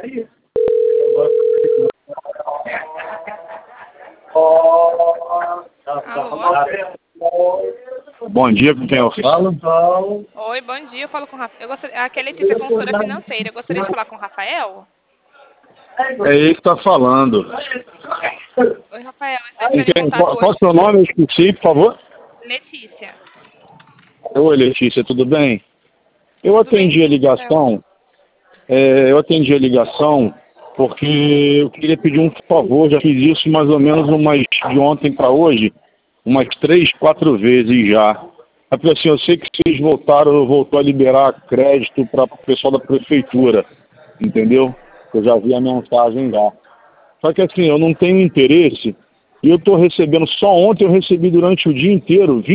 Alô? Bom dia, com quem eu falo? Oi, bom dia. Eu falo com o Rafael. Aqui é Letícia, consultora financeira. Eu gostaria de falar com o Rafael. É ele que está falando. Oi, Rafael. Eu estou entrando em contato Qual é o hoje. seu nome? Eu esqueci, por favor. Letícia. Oi, Letícia, tudo bem? Eu Tudo bem, atendi a sim, Rafael. ligação porque eu queria pedir um favor. Já fiz isso mais ou menos de ontem para hoje, umas 3, 4 vezes já. É porque assim, eu sei que vocês voltou a liberar crédito para o pessoal da prefeitura, entendeu? Eu já vi a mensagem lá. Só que assim, eu não tenho interesse e eu estou recebendo, só ontem eu recebi durante o dia inteiro